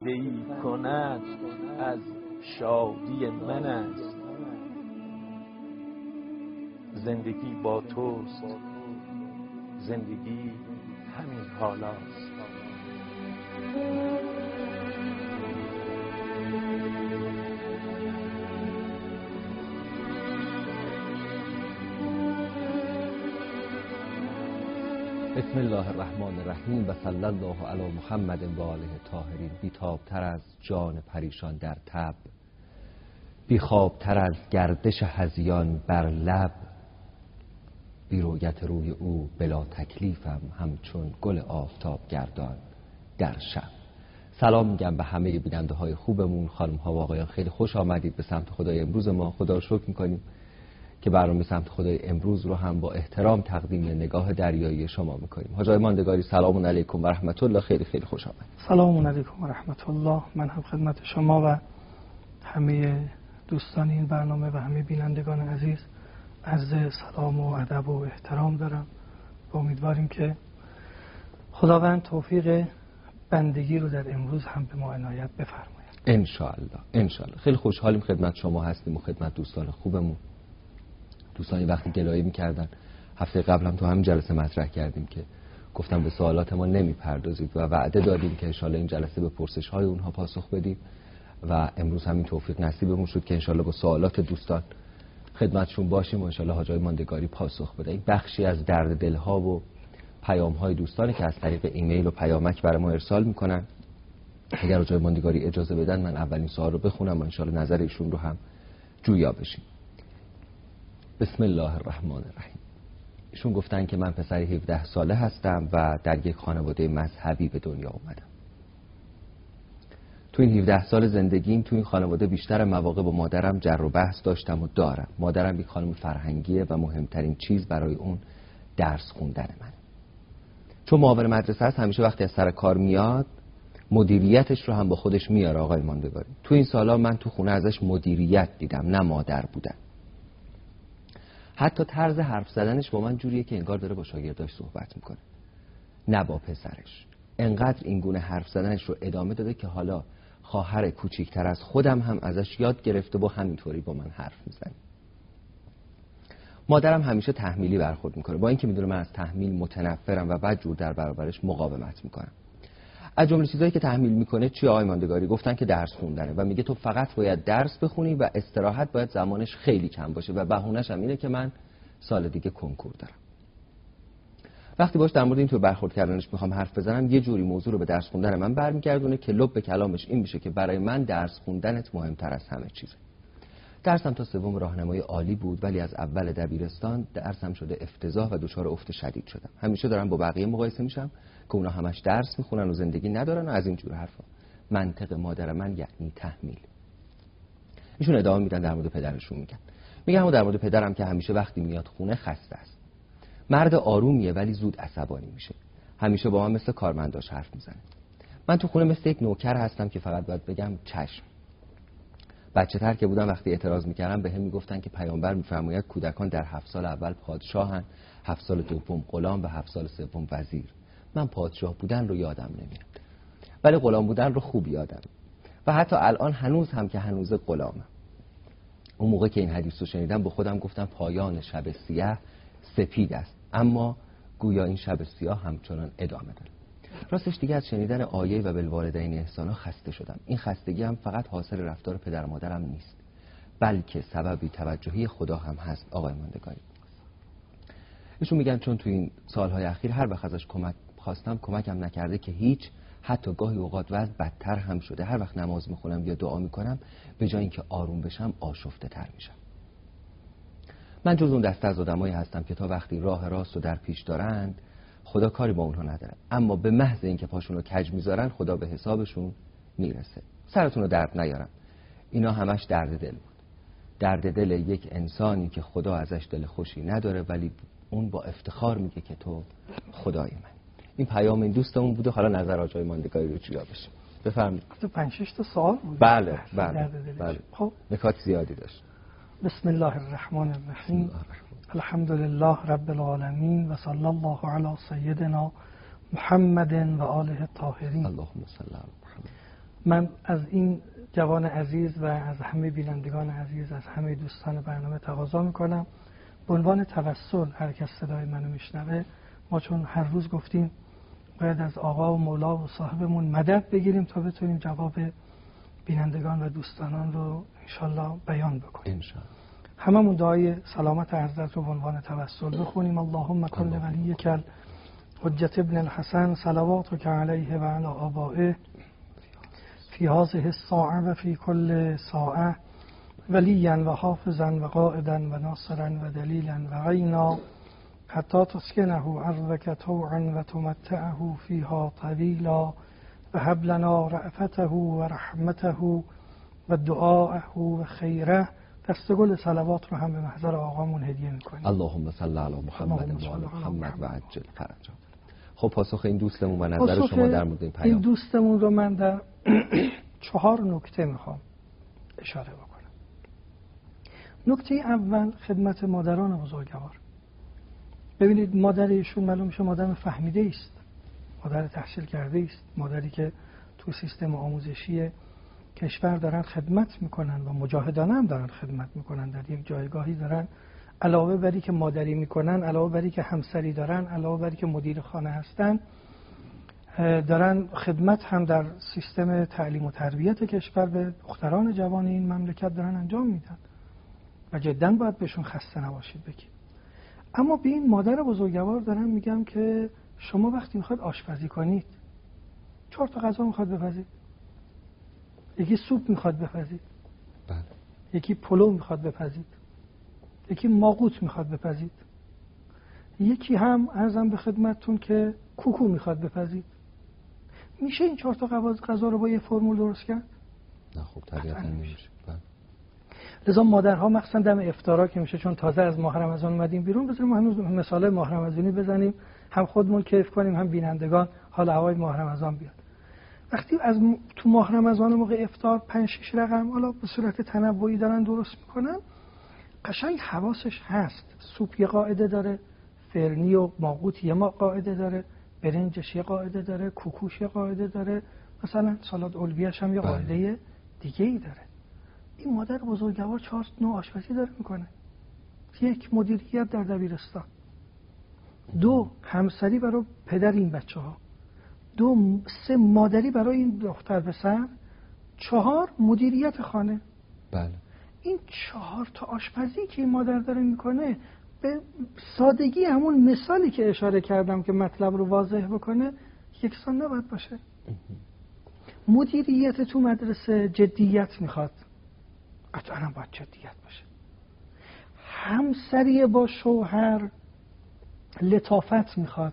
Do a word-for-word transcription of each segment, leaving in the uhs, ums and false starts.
بنده‌ای کند از شادی من است. زندگی با توست، زندگی همین حالاست. بسم الله الرحمن الرحیم و صلی الله علی محمد و آله طاهرین. بی‌تاب‌تر از جان پریشان در تب، بی‌خواب‌تر از گردش هذیان بر لب، بی رویت روی او بلا تکلیفم، همچون گل آفتاب گردان در شب. سلام میگم به همه بیننده های خوبمون. خانم ها و آقایان، خیلی خوش آمدید به سمت خدای امروز ما. خدا رو شکر میکنیم که برنامه سمت خدای امروز رو هم با احترام تقدیم نگاه دریایی شما میکنیم. حاج آقای ماندگاری، سلام علیکم و رحمت الله. خیلی خیلی خوش آمدید. سلام علیکم و رحمت الله. من هم خدمت شما و همه دوستان این برنامه و همه بینندگان عزیز عرض سلام و ادب و احترام دارم و امیدواریم که خداوند توفیق بندگی رو در امروز هم به ما عنایت بفرماید ان شاء الله. ان شاء الله. خیلی خوشحالیم خدمت شما هستیم و خدمت دوستان خوبمون. دوستانی وقتی گلایه می‌کردن، هفته قبل هم تو همین جلسه مطرح کردیم که گفتم به سوالات ما نمی‌پردازید و وعده دادیم که ان شاء الله این جلسه به پرسش‌های اونها پاسخ بدیم و امروز همین توفیق نصیبمون شد که ان شاء الله با سوالات دوستان خدمتشون باشیم و ان شاء الله حاج آقای ماندگاری پاسخ بده. این بخشی از درد دل‌ها و پیام‌های دوستانی که از طریق ایمیل و پیامک برای ما ارسال می‌کنن. اگر حاج آقای ماندگاری اجازه بدن من اولین سوال رو بخونم و ان شاء الله نظر ایشون رو هم جویا بشیم. بسم الله الرحمن الرحیم. ایشون گفتن که من پسر هفده ساله هستم و در یک خانواده مذهبی به دنیا اومدم. تو این هفده سال زندگیم تو این خانواده بیشتر مواقع با مادرم جر و بحث داشتم و دارم. مادرم یک خانم فرهنگیه و مهمترین چیز برای اون درس خوندن منه. چون معاون مدرسه هست، همیشه وقتی از سر کار میاد مدیریتش رو هم با خودش میاره. آقای ماندگاری، تو این سالا من تو خونه ازش مدیریت دیدم، نه مادر بودن. حتی طرز حرف زدنش با من جوریه که انگار داره با شاگرداش صحبت میکنه، نه با پسرش. انقدر این گونه حرف زدنش رو ادامه داده که حالا خواهر کوچیکتر از خودم هم ازش یاد گرفته و همینطوری با من حرف میزنه. مادرم همیشه تحمیلی برخورد میکنه، با اینکه میدونه من از تحمیل متنفرم و بعد جور در برابرش مقاومت میکنم. از جمله چیزایی که تحمیل میکنه چی آقای ماندگاری؟ گفتن که درس خوندنه و میگه تو فقط باید درس بخونی و استراحت باید زمانش خیلی کم باشه و بهونه‌ش هم اینه که من سال دیگه کنکور دارم. وقتی باش در مورد اینطور برخورد کردنش میخوام حرف بزنم، یه جوری موضوع رو به درس خوندن من برمیگردونه که لب به کلامش این میشه که برای من درس خوندنت مهمتر از همه چیزه. درسم تا سوم راهنمایی عالی بود، ولی از اول دبیرستان درسم شده افتضاح و دچار افت شدید شدم. همیشه دارم با بقیه مقایسه میشم که اونا همش درس میخونن و زندگی ندارن و از این جور حرفا. منطق مادر من یعنی تحمیل. ایشون ادامه میدن در مورد پدرشون میگن. میگم در مورد پدرم که همیشه وقتی میاد خونه خسته است. مرد آرومیه ولی زود عصبانی میشه. همیشه با من مثل کارمنداش حرف میزنه. من تو خونه مثل یک نوکر هستم که فقط باید بگم چشم. بچه‌تر که بودم وقتی اعتراض میکردم بهم میگفتن که پیامبر میفرماید کودکان در هفت سال اول پادشاهن، هفت سال دوم غلام و هفت سال سوم وزیر. من پادشاه بودن رو یادم نمیاد، ولی غلام بودن رو خوب یادم و حتی الان هنوز هم که هنوز غلامم. اون موقع که این حدیث رو شنیدم با خودم گفتم پایان شب سیاه سپید است، اما گویا این شب سیاه همچنان ادامه داره. راستش دیگه از شنیدن آیه و بالوالدین احسانا خسته شدم. این خستگی هم فقط حاصل رفتار پدر مادرم نیست، بلکه سببی توجهی خدا هم هست. آقای ماندگاری ایشون میگن چون تو این سالهای اخیر هر وقت ازش کمک خواستم کمکم نکرده که هیچ، حتی گاهی اوقات وضع بدتر هم شده. هر وقت نماز میخونم یا دعا میکنم به جای اینکه آروم بشم آشفته تر میشم. من جز اون دسته از آدمایی هستم که تا وقتی راه راست رو در پیش دارند خدا کاری با اونها نداره، اما به محض اینکه پاشون رو کج میذارن خدا به حسابشون میرسه. سرتون رو درد نیارم، اینا همش درد دل بود. درد دل یک انسانی که خدا ازش دل خوشی نداره ولی اون با افتخار میگه که تو خدای من. این پیام این دوستمون بوده. حالا نظر حاج آقای ماندگاری رو جویا بشیم. بفرمایید. تو پنج شش تا سوال بود. بله بله بله. خب نکات زیادی داشت. بسم الله الرحمن الرحیم. الحمد لله رب العالمین و صلی الله علی سیدنا محمد و آله الطاهرین. اللهم صل علی محمد. من از این جوان عزیز و از همه بینندگان عزیز، از همه دوستان برنامه تقاضا میکنم به عنوان توسل هر کس صدای منو میشنوه، ما چون هر روز گفتیم باید از آقا و مولا و صاحبمون مدد بگیریم تا بتونیم جواب بینندگان و دوستانان رو انشالله بیان بکنیم. انشالله. هممون دعای سلامت حضرت رو به عنوان توسل بخونیم. اللهم کل ولیک حجت ابن الحسن صلواتک علیه و علی آبائه فی هذه الساعه و فی کل ساعه ولیا و حافظا و قائدا و ناصرا و دلیلا و غینا حتی تسکنه ارضک طوعا و تمتعه فیها طویلا و هب لنا رأفته و رحمته و دعاءه و خیره. دست گل صلوات رو هم به محضر آقامون هدیه میکنیم. اللهم صل علی محمد و آل محمد و عجل فرجا. خب پاسخ این دوستمون و نظر شما در مورد این پیام. این دوستمون رو من در چهار نکته میخوام اشاره بکنم. نکته اول خدمت مادران بزرگوار. ببینید مادر ایشون معلوم میشه مادر فهمیده است، مادر تحصیل کرده است، مادری که تو سیستم آموزشی کشور دارن خدمت میکنن و مجاهدانه هم دارن خدمت میکنن، در یک جایگاهی دارن، علاوه بری که مادری میکنن، علاوه بری که همسری دارن، علاوه بری که مدیر خانه هستن، دارن خدمت هم در سیستم تعلیم و تربیت کشور به دختران جوان این مملکت دارن انجام میدن و جدا باید بهشون خسته نباشید بگید. اما به این مادر بزرگوار دارن میگم که شما وقتی میخواد آشپزی کنید، چهار تا غذا میخواد بپزید، یکی سوپ میخواد بپزید، بله. یکی پلو میخواد بپزید، یکی ماقوت میخواد بپزید، یکی هم عرضم به خدمتتون که کوکو میخواد بپزید. میشه این چهار تا غذا رو با یه فرمول درست کرد؟ نه خب طبیعتا نمیشه. لذا مادرها مخصوصا دم افطارا که میشه، چون تازه از ماه رمضان اومدیم بیرون، بذاریم هنوز مثال ماه رمضانی بزنیم، هم خودمون کیف کنیم هم بینندگان حال هوای ماه رمضان بیاد. وقتی از تو ماه رمضان موقع افطار پنج شش رقم حالا به صورت تنوعی دارن درست میکنن، قشنگ حواسش هست. سوپ یه قاعده داره، فرنی و ماقوت یه ما قاعده داره، برنجش یه قاعده داره، کوکوش یه قاعده داره، مثلا سالاد الویه‌ش هم یه قاعده دیگه ای داره. این مادر بزرگوار چهار نوع آشپزی داره میکنه. یک، مدیریت در دبیرستان. دو، همسری برای پدر این بچه ها. دو، سه، مادری برای این دختر پسر. چهار، مدیریت خانه. بله. این چهار تا آشپزی که این مادر داره میکنه به سادگی همون مثالی که اشاره کردم که مطلب رو واضح بکنه یکسان نباید باشه. مدیریت تو مدرسه جدیت میخواد، قطعا باید جدیت باشه. همسری با شوهر لطافت میخواد.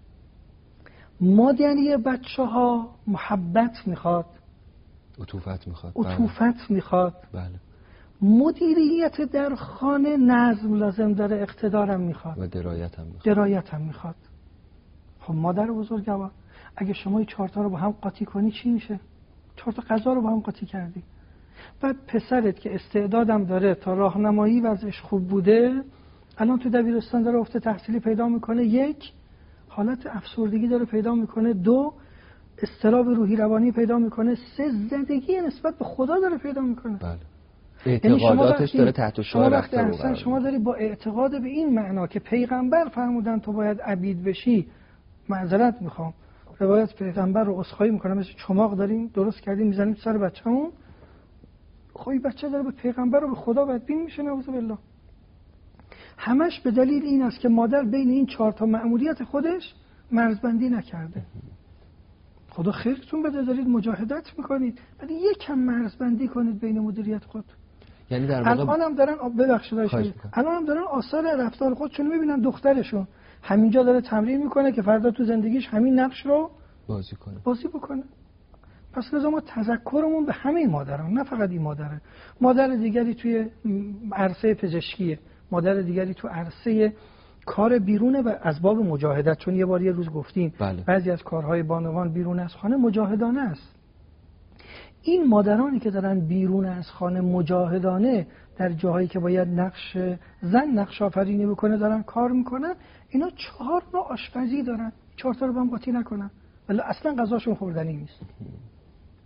مادری بچه ها محبت میخواد، عطوفت میخواد. عطوفت میخواد. بله. مدیریت در خانه نظم لازم داره، اقتدارم میخواد و درایت هم میخواد. درایت هم میخواد. خب مادر بزرگوار اگه شما این چهار تا رو با هم قاطی کنی چی میشه؟ چهار تا غذا رو با هم قاطی کردی. بعد پسرت که استعدادم داره، تا راهنمایی وضعش خوب بوده، الان تو دبیرستان داره افت تحصیلی پیدا میکنه، یک، حالت افسردگی داره پیدا میکنه، دو، اضطراب روحی روانی پیدا میکنه، سه، زدگی نسبت به خدا داره پیدا میکنه. بله. اعتقاداتش داره تحت شعار رفته رو قرار. شما داری با اعتقاد به این معنا که پیغمبر فرمودن تو باید عبید بشی، معذرت میخوام، روایت پیغمبر رو عذرخواهی میکنم، مثل چماق داریم درست کردیم میزنیم سر بچه‌مون، خوی بچه داره به پیغمبر و به خدا بدبین میشه، نعوذ بالله. همش به دلیل این است که مادر بین این چهار تا مأموریت خودش مرزبندی نکرده. خدا خیرتون بده، دارید مجاهدت میکنید، ولی یکم مرزبندی کنید بین مدیریت خود. یعنی در واقع الانم دارن ببخشید الانم دارن آثار رفتار خودشون میبینن. دخترشون همینجا داره تمرین میکنه که فردا تو زندگیش همین نقش رو بازی کنه بازی بکنه. پس لازم ما تذکرمون به همه مادران، نه فقط این مادره، مادر دیگری توی عرصه پزشکیه، مادر دیگری تو عرصه کار بیرونه و از باب مجاهدت، چون یه بار یه روز گفتیم بله. بعضی از کارهای بانوان بیرون از خانه مجاهدانه است. این مادرانی که دارن بیرون از خانه مجاهدانه در جاهایی که باید نقش زن نقش آفرینی بکنه دارن کار میکنن، اینا چهار نوع آشپزی دارن، چهار تا رو با هم قاطی نکنن، ولی اصلا غذاشون خوردنی نیست.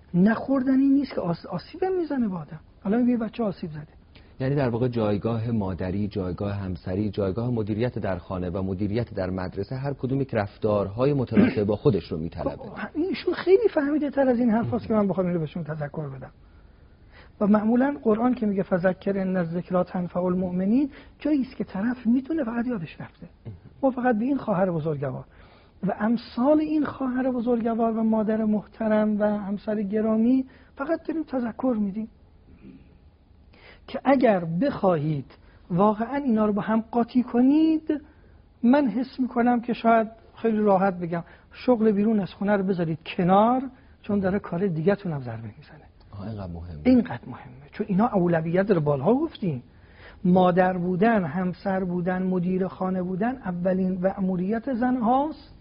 نخوردنی نیست که آسیب میزنه به آدم. الان یه بچه آسیب زده، یعنی در واقع جایگاه مادری، جایگاه همسری، جایگاه مدیریت در خانه و مدیریت در مدرسه هر کدوم یک رفتارهای متناسب با خودش رو میطلبه. اینشون خیلی فهمیده تر از این حرفاست که من بخوام اینو بهشون تذکر بدم. و معمولا قرآن که میگه فذکر ان الذکری تنفع المؤمنین، جایی است که طرف میتونه فقط یادش رفته. ما فقط به این خواهر بزرگوار و امثال این خواهر بزرگوار و مادر محترم و همسر گرامی فقط داریم تذکر میدیم که اگر بخواهید واقعا اینا رو با هم قاطی کنید، من حس میکنم که شاید خیلی راحت بگم شغل بیرون از خونه رو بذارید کنار، چون داره کار دیگه تون هم ضربه میزنه. اینقدر مهمه. اینقدر مهمه چون اینا اولویت رو بالها گفتیم. مادر بودن، همسر بودن، مدیر خانه بودن اولین مأموریت زن هاست،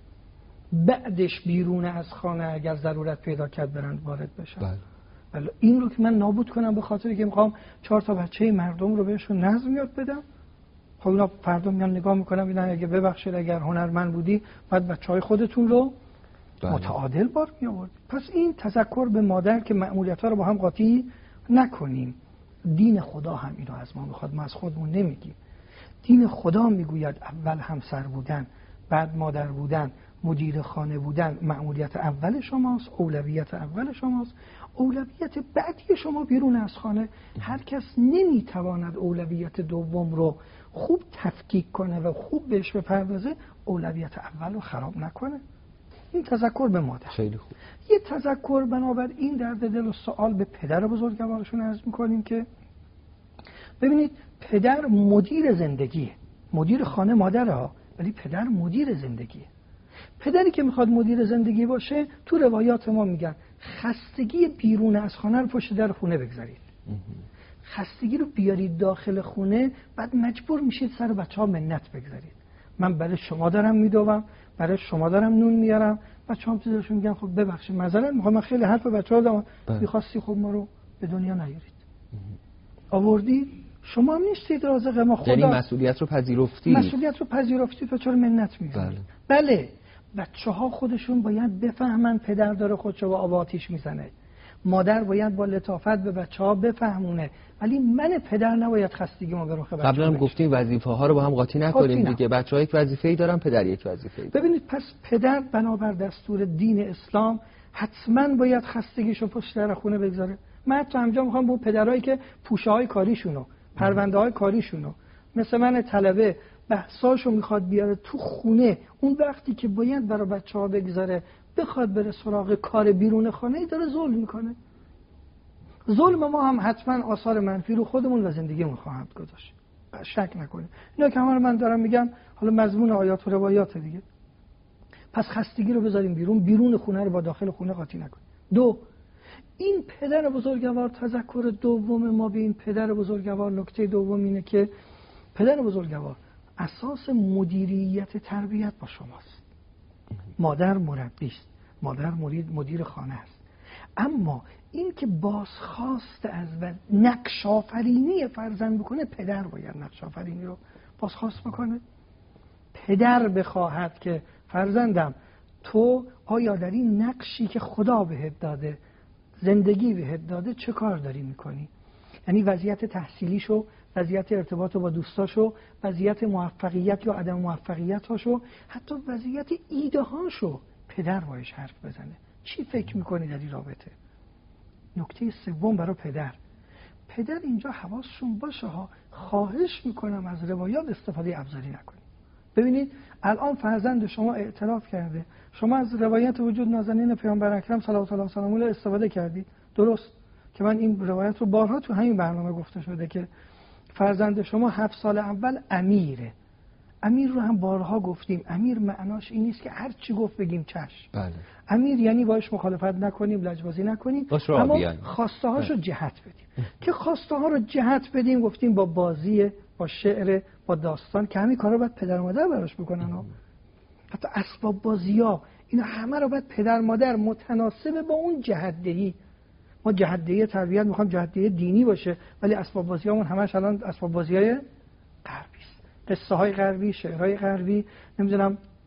بعدش بیرون از خانه اگر ضرورت پیدا کرد برند وارد بشن. بله. ولی این رو که من نابود کنم به خاطری که میخوام چهار تا بچه مردم رو بهشون نظم یاد بدم، خب اینا فردا میان نگاه میکنم اینا اگه ببخشید اگر هنرمند بودی بعد بچهای خودتون رو بله. متعادل بار می آورد. پس این تذکر به مادر که مأموریت‌ها رو با هم قاطی نکنیم. دین خدا هم اینو از ما میخواد، ما از خودمون نمیگیم. دین خدا میگوید اول همسر بودن، بعد مادر بودن، مدیر خانه بودن مأموریت اول شماست، اولویت اول شماست. اولویت بعدی شما بیرون از خانه. هر کس نمیتواند اولویت دوم رو خوب تفکیک کنه و خوب بهش بپردازه، اولویت اول رو خراب نکنه. این تذکر به مادر. خیلی خوب. یه تذکر بنابراین درد دل و سوال به پدر بزرگوارشون عرض می‌کنیم که ببینید پدر مدیر زندگیه. مدیر خانه مادره ها، ولی پدر مدیر زندگیه. پدری که میخواد مدیر زندگی باشه، تو روایات ما میگن خستگی بیرون از خانه رو پشت در خونه بگذارید. خستگی رو بیارید داخل خونه، بعد مجبور میشید سر بچه‌ها منت بگذارید. من برای شما دارم میدوام، برای شما دارم نون میارم، بچه‌ها چیزاشون میگن خب ببخشید معذرت میخوام، من خیلی حرف بچه‌ها دارم، می‌خواستی خب ما رو به دنیا نیارید. آوردید، شما هم نیستید رازق ما، خدا. یعنی مسئولیت رو پذیرفتید. مسئولیت رو پذیرفتید و چرا منت میگذارید؟ بله. بله. بچه‌ها خودشون باید بفهمن پدر داره خودشو با آب آتیش میزنه. مادر باید با لطافت به بچه‌ها بفهمونه، ولی من پدر نباید خستگیمو به رخ بچه‌ها. قبلا هم گفتیم وظیفه‌ها رو با هم قاطی نکنیم دیگه. بچه‌ها یک وظیفه‌ای دارن، پدر یک وظیفه‌ای داره. ببینید پس پدر بنابر دستور دین اسلام حتما باید خستگیشو پشت در خونه بگذاره. من حتی همجا میخوام با پدرایی که پوشه‌های کاریشونو، پرونده‌های کاریشونو، مثل من طلبه بحثاشو میخواد بیاره تو خونه، اون وقتی که باید برای بچه‌ها بگذاره بخواد بره سراغ کار بیرون خانه، داره ظلم میکنه. ظلم ما هم حتما آثار منفی رو خودمون و زندگیمون خواهد گذاشت، شک نکنید. اینا که همه من دارم میگم حالا مضمون آیات و روایات دیگه. پس خستگی رو بذاریم بیرون، بیرون خونه رو با داخل خونه قاطی نکنیم. دو، این پدر بزرگوار، تذکر دوم ما به این پدر بزرگوار، نکته دوم اینه که پدر بزرگوار اساس مدیریت تربیت با شماست. مادر مربی است، مادر مرید مدیر خانه است، اما این که بازخواست از و نقش آفرینی فرزند بکنه، پدر باید نقش آفرینی رو بازخواست بکنه. پدر بخواهد که فرزندم تو آیا در این نقشی که خدا بهت داده، زندگی بهت داده، چه کار داری میکنی؟ یعنی وضعیت تحصیلیشو، وضعیت ارتباط با دوستاشو، وضعیت موفقیت یا عدم موفقیتاشو، حتی وضعیت ایده هاشو پدر باش حرف بزنه. چی فکر میکنی در این رابطه؟ نکته سوم برای پدر، پدر اینجا حواسشون باشه ها، خواهش میکنم از روایات استفاده ابزاری نکنید. ببینید الان فرزند شما اعتراف کرده، شما از روایت وجود نازنین پیامبر اکرم صلی الله علیه و آله استفاده کردید. درست که من این روایت رو بارها تو همین برنامه گفته شده که فرزند شما هفت سال اول امیره. امیر رو هم بارها گفتیم، امیر معناش این نیست که هر چی گفت بگیم چشم. بله. امیر یعنی باش مخالفت نکنیم، لجبازی نکنیم، اما خواسته هاشو جهت بدیم. که خواسته ها رو جهت بدیم گفتیم با بازی، با شعر، با داستان، که همین کارا باید پدر مادر براش بکنن ها. حتی اسباب بازی‌ها، اینا همه رو باید پدر مادر متناسب با اون جهت‌دهی. ما جهت‌دهی تربیت میخوام جهت‌دهی دینی باشه، ولی اسباب بازی‌هامون همش الان اسباب بازی‌های غربی است. قصه های غربی، شعرهای غربی، نمیدونم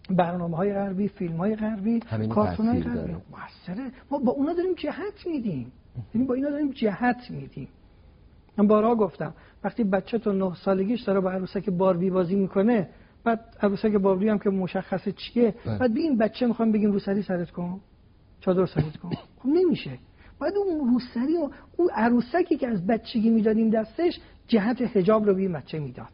برنامه‌های غربی، فیلم‌های غربی، کارتون‌های غربی موثره. ما با اونا داریم جهت میدیم، یعنی با اینا داریم جهت میدیم. من بارها گفتم وقتی بچه تو نه سالگیش داره با عروسک باربی بازی میکنه، بعد عروسک باربی هم که مشخصه چیه، بعد به این بچه میخوام بگیم روسری سرت کن، چادر سرت کن، خب نمیشه. بعد اون روسری و اون عروسکی که از بچگی میدادیم دستش جهت حجاب رو به این بچه میداد،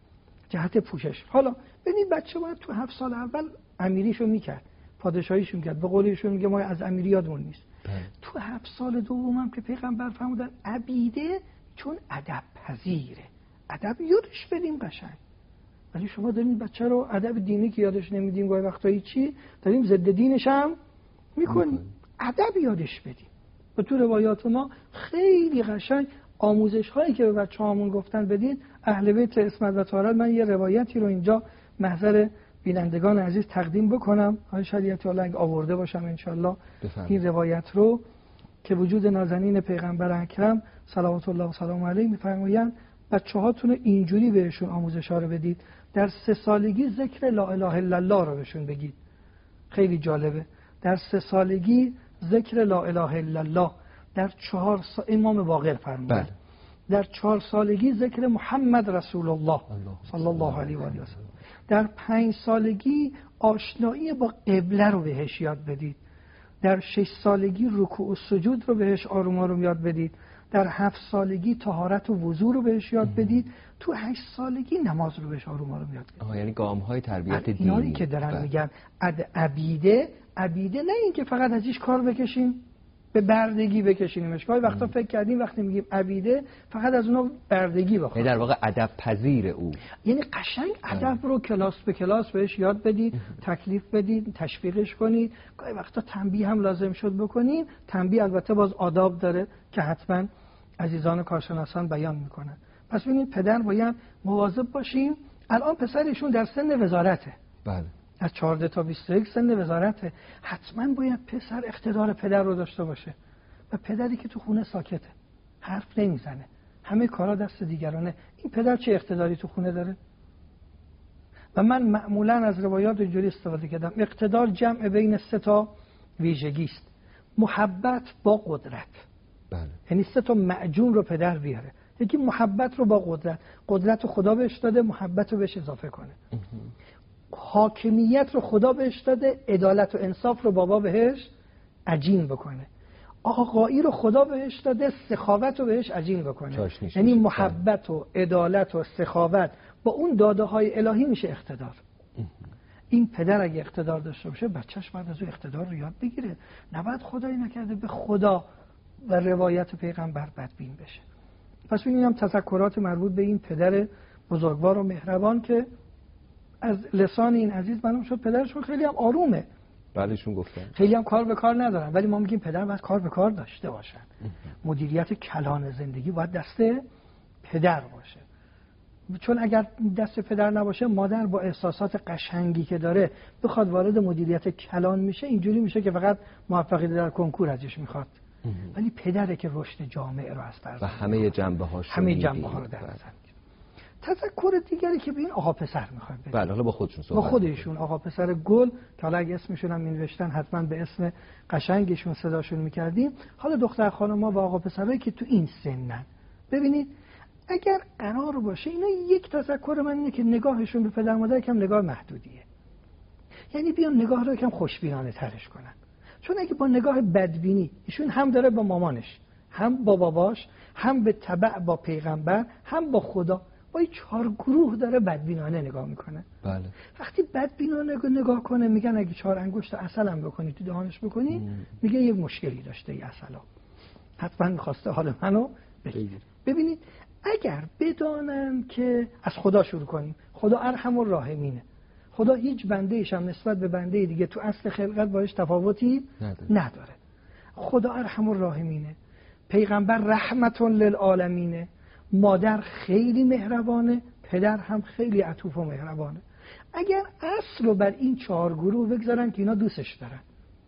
جهت پوشش. حالا ببین بچه باید تو هفت سال اول امیریشو میکرد، پادشاهیشو میکرد، به قولیشون میگه ما از امیری یادمون نیست. تو هفت سال دومم که پیغمبر فرمودن عبیده، چون ادب پذیره، ادب یادش بدیم قشنگ. ولی شما دارین بچه رو ادب دینی که یادش نمیدیم، گاهی وقتایی چی داریم ضد دینش هم میکنیم. ادب یادش بدیم. و تو روایات ما خیلی قشنگ آموزش هایی که به بچه‌هامون گفتن بدین. اهل بیت عصمت و طهارت، من یه روایتی رو اینجا محضر بینندگان عزیز تقدیم بکنم، های شریعتی الله اگه آورده باشم انشالله این روایت رو، که وجود نازنین پیغمبر اکرم صلوات الله و سلام علیه میفرمایند بچه‌هاتون اینجوری بهشون آموزش ها رو بدید، در سه سالگی ذکر لا اله الا الله رو بهشون بگید. خیلی جالبه، در سه سالگی ذکر لا اله الا الله، در چهار سال امام باقر فرمودن در چهار سالگی ذکر محمد رسول الله صلی الله علیه و آله و سلم، در پنج سالگی آشنایی با قبله رو بهش یاد بدید، در شش سالگی رکوع و سجود رو بهش آروم آروم یاد بدید، در هفت سالگی طهارت و وضو رو بهش یاد بدید، تو هشت سالگی نماز رو بهش آروم آروم یاد بدید. یعنی گام‌های تربیت دینی. اینایی که دارن بله. میگن عبیده، عبیده نه این که فقط ازش کار بکشیم به بردگی بکشینیمش. گاهی وقتا فکر کردیم وقتی میگیم عبیده فقط از اونها بردگی بخواد. در واقع ادب پذیر او، یعنی قشنگ ادب رو کلاس به کلاس بهش یاد بدید، تکلیف بدید، تشویقش کنید. گاهی وقتا تنبیه هم لازم شد بکنیم. تنبیه البته باز آداب داره که حتما عزیزان کارشناسان بیان میکنن. پس ببینید پدر باید مواظب باشیم. الان پسرشون در سن وزارته. بله. از چهارده تا بیست و یک سن وزارته. حتما باید پسر اقتدار پدر رو داشته باشه. و پدری که تو خونه ساکته، حرف نمیزنه، همه کارا دست دیگرانه، این پدر چه اقتداری تو خونه داره؟ و من معمولا از روایات اینجوری استفاده کردم. اقتدار جمع بین سه تا ویژگی است: محبت با قدرت. بله. یعنی سه تا معجون رو پدر بیاره. یکی محبت رو با قدرت، قدرت رو خدا بهش داده، محبت رو بهش اضافه کنه. حاکمیت رو خدا بهش داده، عدالت و انصاف رو بابا بهش عجین بکنه. آقایی رو خدا بهش داده، سخاوت رو بهش عجین بکنه. یعنی محبت و عدالت و سخاوت با اون داده های الهی میشه اقتدار. این پدر اگه اقتدار داشته باشه، بچهش باید از اون اقتدار رو یاد بگیره. نباید خدایی نکرده به خدا و روایت پیغمبر بدبین بشه. پس اینم تذکرات مربوط به این پدر بزرگوار و مهربان که از لسان این عزیز معلوم شد پدرشون خیلی هم آرومه. بعدشون گفتن خیلی هم کار به کار ندارن، ولی ما میگیم پدر باید کار به کار داشته باشن. مدیریت کلان زندگی باید دست پدر باشه. چون اگر دست پدر نباشه، مادر با احساسات قشنگی که داره بخواد وارد مدیریت کلان میشه، اینجوری میشه که فقط موفقیت در کنکور ازش میخواد. ولی پدره که رشد جامعه رو از فرزند و همه جنبه‌هاش همه جنبه‌ها رو در نظر. تذکر دیگری که به این آقا پسر میخواد بدید. بله، حالا با خودشون صحبت. با خودشون آقا پسر گل که حالا اگه اسمشون هم می‌نوشتن حتما به اسم قشنگشون صداشون می‌کردیم. حالا دختر خانم‌ها و آقا پسرایی که تو این سنن، ببینید اگر قرار باشه اینا، یک تذکر من اینه که نگاهشون به پدر مادر کم نگاه محدودیه. یعنی بیان نگاه رو کم خوشبینانه ترش کنن. چون اگه با نگاه بدبینی، ایشون هم داره با مامانش، هم با باباش، هم به تبع با پیغمبر، هم با خدا، با این چهار گروه داره بدبینانه نگاه میکنه. بله. وقتی بدبینانه نگاه کنه، میگن اگه چهار انگشت عسل هم بکنی تو دهانش بکنی، مم. میگه یک مشکلی داشته این عسلا، حتما میخواسته حال منو بگیره. ببینید اگر بدانن که از خدا شروع کنیم، خدا ارحم الراحمینه، خدا هیچ بنده ایش هم نسبت به بنده دیگه تو اصل خلقت باش تفاوتی نداره. نداره. خدا ارحم الراحمینه، پیغمبر رحمت للعالمینه، مادر خیلی مهربانه، پدر هم خیلی عطوف و مهربانه. اگر اصل رو بر این چهار گروه بگذارن که اینا دوستش دارن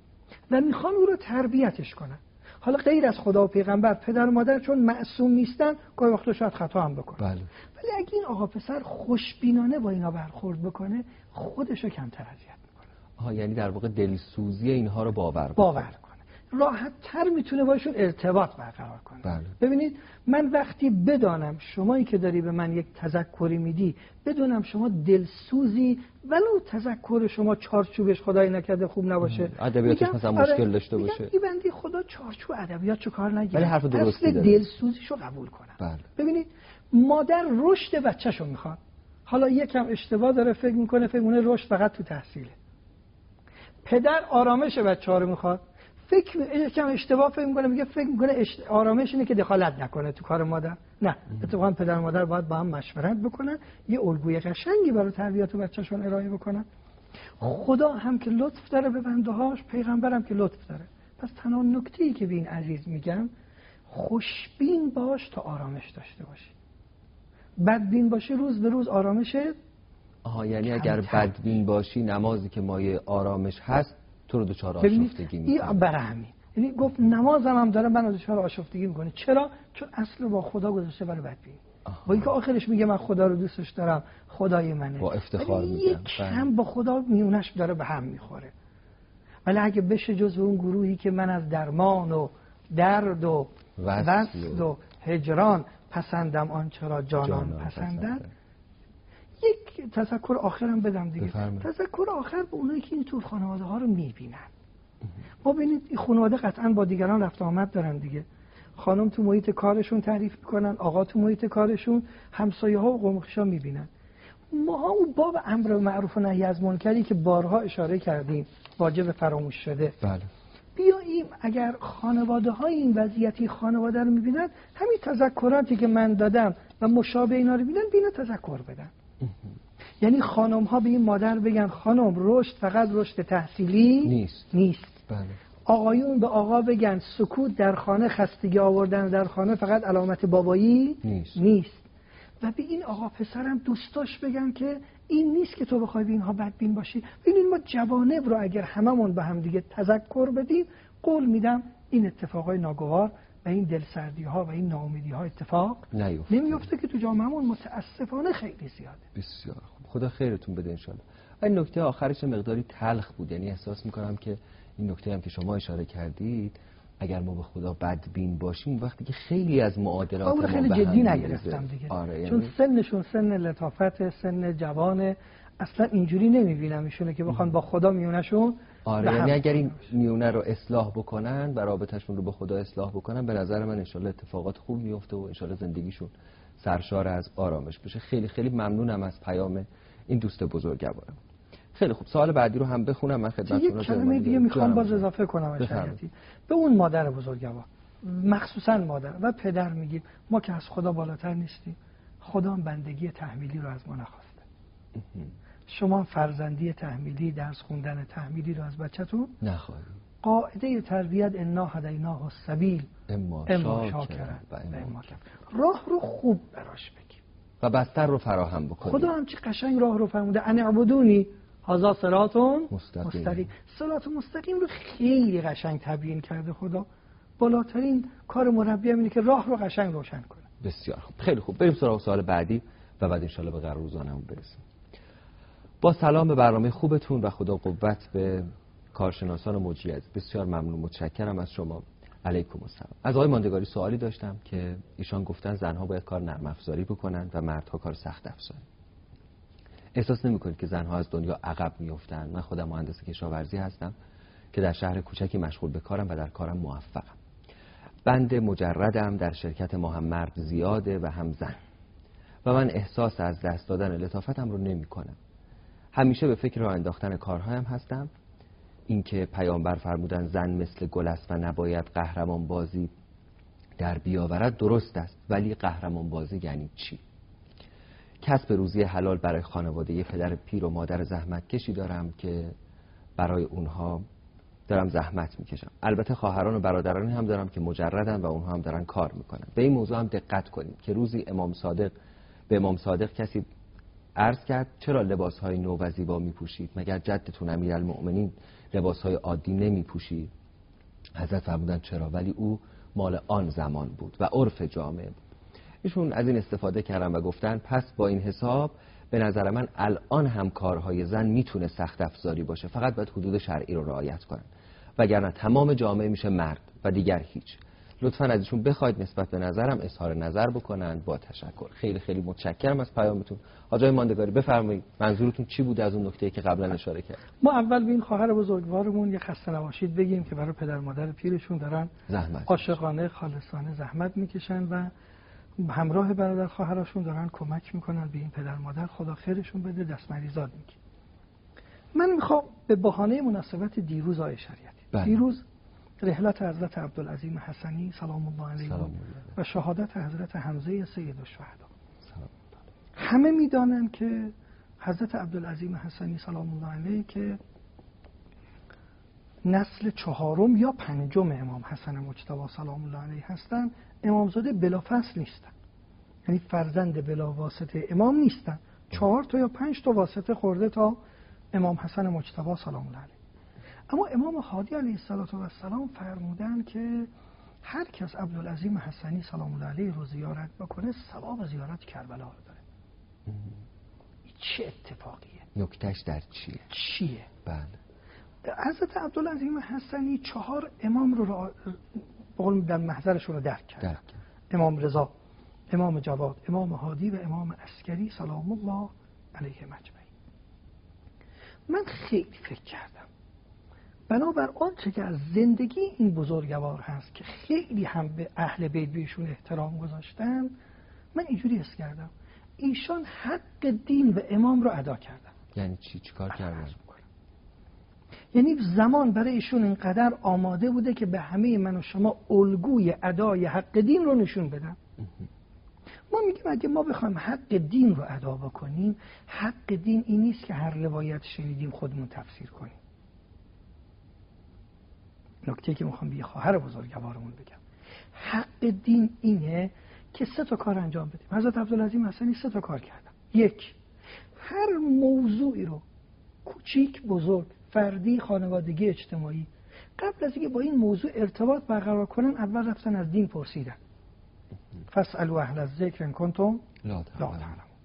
و میخوان او رو تربیتش کنن، حالا غیر از خدا و پیغمبر، پدر و مادر چون معصوم نیستن گاهی وقتا شاید خطا هم بکنن. بله. ولی اگه این آقا پسر خوشبینانه با اینا برخورد بکنه، خودشو کمتر اذیت میکنه. آها، یعنی در واقع دلسوزی اینها رو باور کنه. باور کنه راحت تر میتونه باشون ارتباط برقرار کنه. بله. ببینید من وقتی بدانم شمایی که داری به من یک تذکری میدی، بدونم شما دلسوزی ولو تذکر شما چارچوبش خدای نکرده خوب نباشه، ادبیاتش مثلا آره مشکل داشته باشه، این بندی خدا چارچوب ادبیات چه کار نگیره، ولی حرف درستی اصل داره. دلسوزیشو قبول کنم. بله. ببینید مادر رشد بچه‌شو میخواد، حالا یکم اشتباه داره فکر میکنه فکر میکنه رشد فقط تو تحصیله. پدر آرامش بچه‌ها رو میخواد، فکر یکم اشتباه فکر میکنه، میگه فکر میکنه اشت... آرامش اینه که دخالت نکنه تو کار مادر. نه، اتفاقا پدر و مادر باید با هم مشورت بکنن، یه الگوی قشنگی برای تربیت بچه‌شون ارائه بکنن. خدا هم که لطف داره به بنده‌هاش، پیغمبرم که لطف داره. پس تنها نکته‌ای که به این عزیز میگم، خوشبین باش تا آرامش داشته باشی. بدبین باشی روز به روز آرامش. آها، یعنی اگر بدبین باشی نمازی که مایه آرامش هست تو رو دچار آشفتگی میکنه. این برای همین یعنی گفت نمازم هم داره منو دچار آشفتگی میکنه. چرا؟ چون اصل با خدا گذاشته برای بدبین. با اینکه آخرش میگه من خدا رو دوستش دارم، خدای منه، با افتخار میگه یک کم با خدا میونش داره به هم میخوره. ولی اگه بشه جزو اون گروهی که من از درمان و درد و وصل و هجران پسندم آنچه را جانان, جانان پسندد. یک تذکر آخرم بدم دیگه. بفرمه. تذکر آخر به اونایی که این طور خانواده ها رو میبینن. ما ببینید این خانواده قطعا با دیگران رفت آمد دارن دیگه. خانم تو محیط کارشون تعریف میکنن، آقا تو محیط کارشون، همسایه ها و قوم خویشا میبینن. ما ها اون باب امر معروف و نهی از منکری که بارها اشاره کردیم واجب فراموش شده. بله. بیاییم اگر خانواده های این وضعیتی خانواده رو میبینن، همین تذکراتی که من دادم و مشابه اینا رو ببینن، بینا تذکر بدن. یعنی خانم ها به این مادر بگن خانم رشد فقط رشد تحصیلی نیست. نیست. بله. آقایون به آقا بگن سکوت در خانه، خستگی آوردن در خانه فقط علامت بابایی نیست. نیست. و به این آقا پسرم دوستاش بگن که این نیست که تو بخوای به اینها بدبین باشی. ببینید ما جوانب رو اگر هممون به هم دیگه تذکر بدیم، قول میدم این اتفاقای ناگوار و این دلسردی ها و این ناامیدی ها اتفاق نیفته. نمیفته که تو جامعهمون متاسفانه خیلی زیاده. بسیار خوب، خدا خیرتون بده ان شاء الله. این نکته آخرش مقداری تلخ بود، یعنی احساس میکنم که این نکته هم که شما اشاره کردید، اگر ما به خدا بدبین باشیم وقتی که خیلی از معادلات ما خیلی جدی نگرفتم دیگه. آره، چون یعنی... سنشون سن لطافت، سن جوانه، اصلا اینجوری نمیبینم ایشونه که بخوان با خدا میونشون. آره، یعنی اگر این میونه رو اصلاح بکنن و رابطهشون رو به خدا اصلاح بکنن، به نظر من انشالله اتفاقات خوب میفته و انشالله زندگیشون سرشار از آرامش بشه. خیلی خیلی ممنونم از پیام این دوست بزرگوارم. خیلی خوب، سوال بعدی رو هم بخونم من خدمتتون. یک کلمه دیگه میخوام باز اضافه کنم شریعتی. به اون مادر بزرگوار، مخصوصا مادر و پدر میگیم ما که از خدا بالاتر نیستیم، خدا هم بندگی تحمیلی رو از ما نخواسته. شما فرزندی تحمیلی، درس خوندن تحمیلی رو از بچه‌تون نخواهید. قاعده تربیت انا هدیناه السبیل اما شاکرا و اما کفور. راه رو خوب براش بگیم و بستر رو فراهم بکنیم. خدا هم چه قشنگ راه رو فرموده، ان اعبدونی هذا صراط مستقیم. صراط مستقیم رو خیلی قشنگ تبیین کرده خدا. بالاترین کار مربی هم اینه که راه رو قشنگ روشن کنه. بسیار خوب، خیلی خوب، بریم سراغ سوال بعدی و بعد انشالله به قرار روزانه‌مون برسیم. با سلام به برنامه خوبتون و خدا قوت به کارشناسان موجی عزیز. بسیار ممنون، متشکرم از شما. علیکم السلام. از آقای ماندگاری سوالی داشتم که ایشان گفتن زنها باید کار نرم افزاری بکنن و مردها کار سخت افزاری. احساس نمی‌کنید که زنها از دنیا عقب میافتن؟ من خودم مهندس کشاورزی هستم که در شهر کوچکی مشغول به کارم و در کارم موفقم. بند مجردم، در شرکت ما هم مرد زیاده و هم زن و من احساس از دست دادن لطافتم رو نمی‌کنم. همیشه به فکر راه انداختن کارهایم هستم. اینکه پیامبر فرمودن زن مثل گل است و نباید قهرمان بازی در بیاورد درست است، ولی قهرمان بازی یعنی چی؟ کسب روزی حلال برای خانواده یه پدر پیر و مادر زحمت کشی دارم که برای اونها دارم زحمت میکشم. البته خواهران و برادرانی هم دارم که مجردن و اونها هم دارن کار میکنن. به این موضوع هم دقت کنید که روزی امام صادق به امام صادق کسی عرض کرد چرا لباسهای نو و زیبا میپوشید؟ مگر جدتون امیرالمؤمنین لباسهای عادی نمیپوشید؟ حضرت فرمودن چرا، ولی او مال آن زمان بود و عرف جامعه بود. ایشون از این استفاده کردن و گفتن پس با این حساب به نظر من الان هم کارهای زن میتونه سخت افزاری باشه، فقط باید حدود شرعی رو رعایت کنن، وگرنه تمام جامعه میشه مرد و دیگر هیچ. لطفاً از ایشون بخواید نسبت به نظرم اظهار نظر بکنن. با تشکر. خیلی خیلی متشکرم از پیامتون. آقای ماندگاری بفرمایید منظورتون چی بود از اون نکته‌ای که قبلا اشاره کردم؟ ما اول به این خواهر بزرگوارمون یه خسته نباشید بگیم که برای پدر مادر پیرشون دارن زحمت عاشقانه خالصانه زحمت میکشن و همراه برادر خواهراشون دارن کمک میکنن به این پدر مادر. خدا خیرشون بده، دست مریضات میگی. من میخوام به بهانه مناسبت دیروز آیه شریعتی بله. دیروز رحلت حضرت عبدالعظیم حسنی سلام الله علیه سلام و شهادت حضرت حمزه سید الشهدا. همه میدانن که حضرت عبدالعظیم حسنی سلام الله علیه که نسل چهارم یا پنجم امام حسن مجتبی سلام الله علیه هستن. امامزاده بلافصل نیستن، یعنی فرزند بلا واسطه امام نیستن. چهار تا یا پنج تا واسطه خورده تا امام حسن مجتبی سلام الله علیه. اما امام هادی علیه السلام فرمودن که هر کس عبدالعظیم حسنی سلام الله علیه رو زیارت بکنه ثواب زیارت کربلا رو داره. چه اتفاقیه؟ نکتهش در چیه؟ چیه؟ بله. حضرت عبدالعظیم حسنی چهار امام رو را بقول در محضرشون رو درک کرد. درک. امام رضا، امام جواد، امام هادی و امام عسکری سلام الله علیه مجمعین. من خیلی فکر کردم بنابر آنچه که از زندگی این بزرگوار هست که خیلی هم به اهل بیت بهشون احترام گذاشتن، من اینجوری حس کردم ایشان حق دین و امام رو ادا کردن. یعنی چی؟ چی کار کردن؟ یعنی زمان برای ایشون اینقدر آماده بوده که به همه من و شما الگوی ادای حق دین رو نشون بدن. ما میگیم اگه ما بخوایم حق دین رو ادا بکنیم، حق دین این نیست که هر روایت شنیدیم خودمون تفسیر کنیم. نکته که میخوام به یه خواهر بزرگوارمون بگم، حق دین اینه که سه تا کار انجام بدیم. حضرت عبدالعظیم حسنی سه تا کار کردن. یک، هر موضوعی رو کوچیک بزرگ، فردی، خانوادگی، اجتماعی، قبل از اینکه با این موضوع ارتباط برقرار کنن اول رفتن از دین پرسیدن. فاسألوا اهل الذکر ان کنتم لا تعلمون.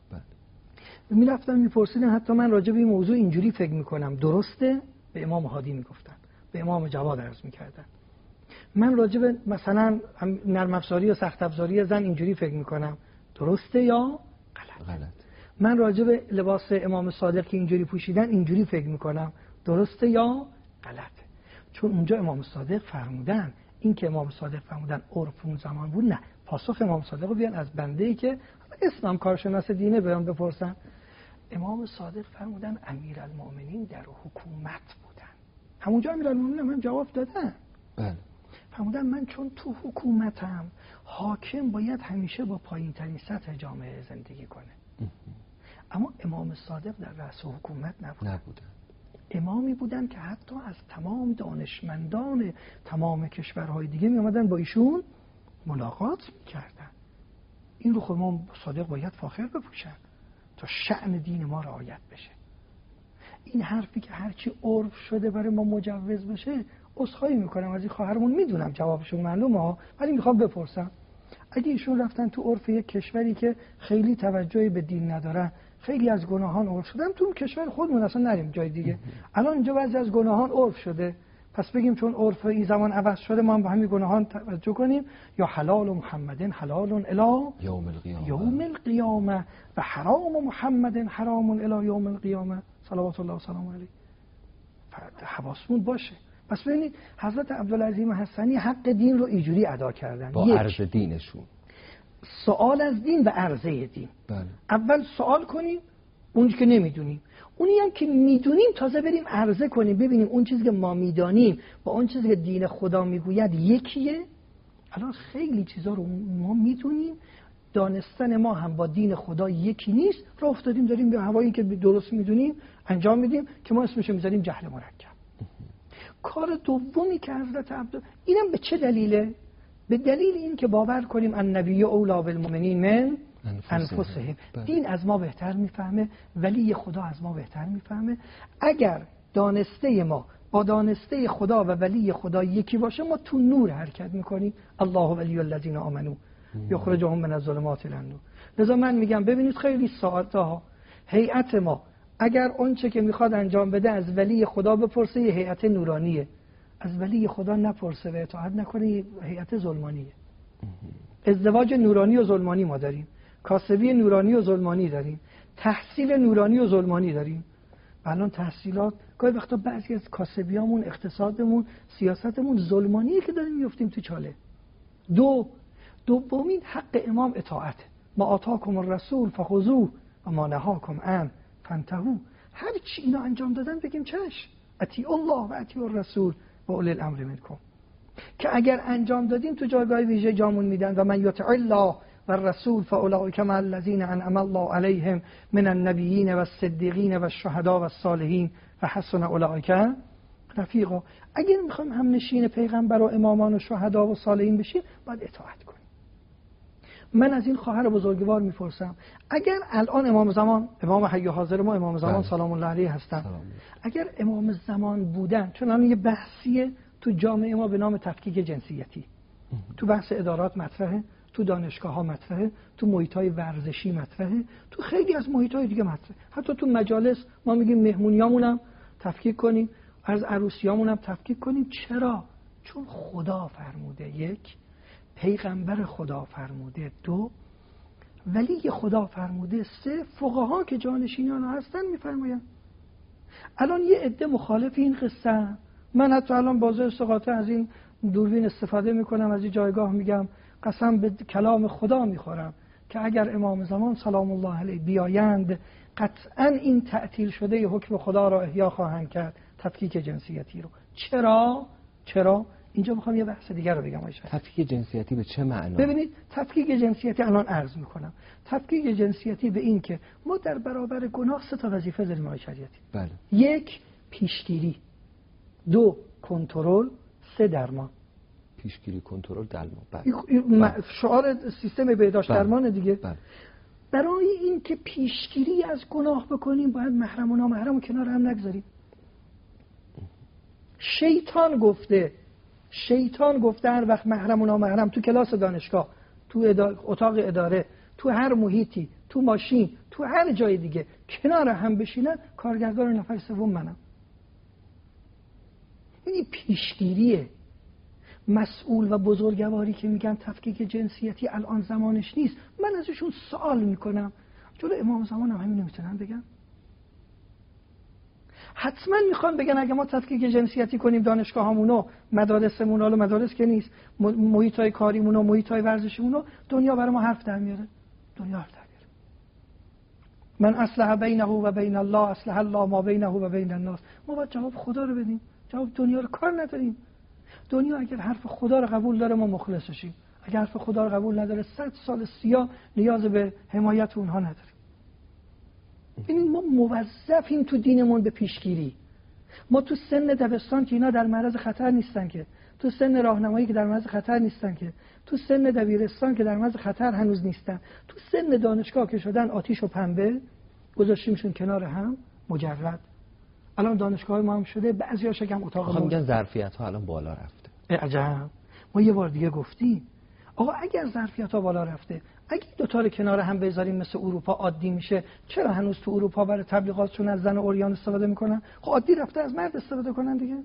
می رفتن میپرسیدن. حتی من راجع به این موضوع اینجوری فکر میکنم درسته، به امام هادی میگفتن، به امام جواد عرض میکردن. من راجع به مثلا نرم افزاری یا سخت افزاری زن اینجوری فکر میکنم درسته یا غلط. غلط. من راجع به لباس امام صادق که اینجوری پوشیدن اینجوری فکر میکنم درسته یا غلط. چون اونجا امام صادق فرمودن، این که امام صادق فرمودن عرف اون زمان بود، نه، پاسخ امام صادق رو بیان از بنده‌ای که اسلام کارشناس دینه بیان بپرسن. امام صادق فرمودن امیرالمومنین در حکومت بودن. همونجا امیرالمومنین هم جواب دادن. بله. فرمودن من چون تو حکومتم، حاکم باید همیشه با پایین ترین سطح جامعه زندگی کنه. اما امام صادق در رأس حکومت نبودن. نبودن. امامی بودن که حتی از تمام دانشمندان تمام کشورهای دیگه می آمدن با ایشون ملاقات میکردن. این رو خود امام صادق باید فاخر بپوشن تا شأن دین ما رعایت بشه. این حرفی که هرچی عرف شده برای ما مجوز بشه، عذرخواهی میکنم از این خواهرمون، میدونم جوابشون معلومه ها، ولی میخوام بپرسم اگه ایشون رفتن تو عرف یک کشوری که خیلی توجهی به دین نداره، خیلی از گناهان عرف شدن، تو کشور خودمون اصلا نریم جای دیگه، الان اینجا بعضی از گناهان عرف شده، پس بگیم چون عرف این زمان عوض شده ما هم به همین گناهان توجه کنیم، یا حلال محمدin حلال الی یوم القیامه یوم القیامه و حرام محمد حرام الی یوم القیامه صلوات الله و سلام علیه. حواسمون باشه. پس ببینید حضرت عبدالعظیم حسنی حق دین رو اینجوری ادا کردن با عرض دینشون، سوال از دین و عرضه دین. بله. اول سوال کنیم اون که نمیدونیم، اونی هم که میدونیم تازه بریم عرضه کنیم، ببینیم اون چیزی که ما میدانیم با اون چیزی که دین خدا میگوید یکیه. الان خیلی چیزا رو ما میدونیم، دانستن ما هم با دین خدا یکی نیست، راه افتادیم داریم به هوایی که درست میدونیم انجام میدیم که ما اسمش رو میذاریم جهل مرکب. کار دومی که حضرت عبد اینم به چه دلیله؟ به دلیل این که باور کنیم النبی اولی بالمؤمنین من انفسهم. دین از ما بهتر میفهمه، ولی خدا از ما بهتر میفهمه. اگر دانسته ما با دانسته خدا و ولی خدا یکی باشه، ما تو نور حرکت میکنیم. الله ولی الذین آمنو یخرجهم من الظلمات الی النور. لذا من میگم ببینید خیلی ساعت‌ها هیئت ما اگر اون چه که میخواد انجام بده از ولی خدا بپرسه، یه هیئت نورانیه. از ولی خدا نپرسه و اطاعت نکنه، یه هیئت ظلمانیه. ازدواج نورانی و ظلمانی ما داریم، کاسبی نورانی و ظلمانی داریم، تحصیل نورانی و ظلمانی داریم. الان تحصیلات گاهی وقتا بعضی از کاسبیامون، اقتصادمون، سیاستمون ظلمانیه که داریم میفتیم تو چاله. دو دومین حق امام اطاعت. ما آتاکم الرسول فخذوه و ما نهاکم عنه فانتهوا. هر چی اینا انجام دادن بگیم چش، اطیعوا الله و اطیعوا الرسول و اولی الامر منکم. که اگر انجام دادیم تو جایگاه ویژه جامون میدن. و من یطع الله و الرسول فاولئک مع الذین انعم الله علیهم من النبیین و الصدیقین و الشهداء و الصالحین و حسن اولئک رفیقا. اگر میخوایم هم نشین پیغمبر و امامان و شهدا و صالحین بشیم باید اطاعت کنیم. من از این خواهر بزرگوار میپرسم، اگر الان امام زمان، امام حی حاضر ما امام زمان سلام الله علیه هستن، اگر امام زمان بودن، چون الان یه بحثیه تو جامعه ما به نام تفکیک جنسیتی، تو بحث ادارات مطرحه، تو دانشگاه ها مطرحه، تو محیط های ورزشی مطرحه، تو خیلی از محیط های دیگه مطرحه. حتی تو مجالس ما میگیم مهمونیامون هم تفکیک کنیم، از عروسیامون هم تفکیک کنیم. چرا؟ چون خدا فرموده. یک، پیغمبر خدا فرموده. دو، ولی خدا فرموده. سه، فقها که جانشینان هستن میفرماین. الان یه عده مخالف این قصه. من حتی الان بازه استقاطه از این دوربین استفاده میکنم، از این جایگاه میگم قسم به کلام خدا میخورم که اگر امام زمان سلام الله علیه بیایند قطعا این تعطیل شده حکم خدا را احیا خواهند کرد، تفکیک جنسیتی رو. چرا؟ چرا؟ اینجا میخوام یه بحث دیگر رو بگم. تفکیک جنسیتی به چه معنا؟ ببینید تفکیک جنسیتی الان عرض میکنم. تفکیک جنسیتی به این که ما در برابر گناه سه تا وظیفه داریم آقای شریعتی. بله. یک، پیشگیری. دو، کنترل. سه، درمان. پیشگیری، کنترل، درمان. بله. شعار سیستم بهداشت بله. درمان دیگه. بله. برای این که پیشگیری از گناه بکنیم باید محرم و نامحرم و کنار هم نگذاریم. شیطان گفته شیطان گفته هر وقت محرم و نامحرم تو کلاس دانشگاه، تو اداره، اتاق اداره، تو هر محیطی، تو ماشین، تو هر جای دیگه کنار هم بشینن، کارگردان نفر سوم منم. این پیشگیریه. مسئول و بزرگواری که میگن تفکیک جنسیتی الان زمانش نیست، من ازشون سوال میکنم جلو امام زمان هم همین نمیتونن بگن؟ حتما میخوان بگن اگه ما تفکیک جنسیتی کنیم دانشگاه همونو، مدارسمون، حالا مدارس که نیست، محیط های کاریمونو، محیط های ورزشیمونو، دنیا برای ما حرف در میاره. دنیا حرف در میاره. من اصلح بینه و بین الله اصلح الله ما بینه و بین الناس. ما باید جواب خدا رو بدیم، جواب دنیا رو کار نداریم. دنیا اگر حرف خدا رو قبول داره ما مخلصشیم، اگر حرف خدا رو قبول نداره صد سال سیاه نیاز به حمایت اونها نداریم. ببین ما موظفیم تو دینمون به پیشگیری. ما تو سن دبستان که اینا در معرض خطر نیستن که، تو سن راهنمایی که در معرض خطر نیستن که، تو سن دبیرستان که در معرض خطر هنوز نیستن، تو سن دانشگاه که شدن آتیش و پنبه، گذاشتیمشون کنار هم مجرد. الان دانشگاه ما هم شده بعضیا شکم اتاق ما میگن ظرفیت ها الان بالا رفته. عجب. ما یه بار دیگه گفتیم آقا اگر ظرفیت ها بالا رفته، اگه دو تا رو کنار هم بذاریم مثل اروپا عادی میشه، چرا هنوز تو اروپا برای تبلیغاتشون از زن اوریان استفاده میکنن؟ خب عادی رفته از مرد استفاده کنن دیگه.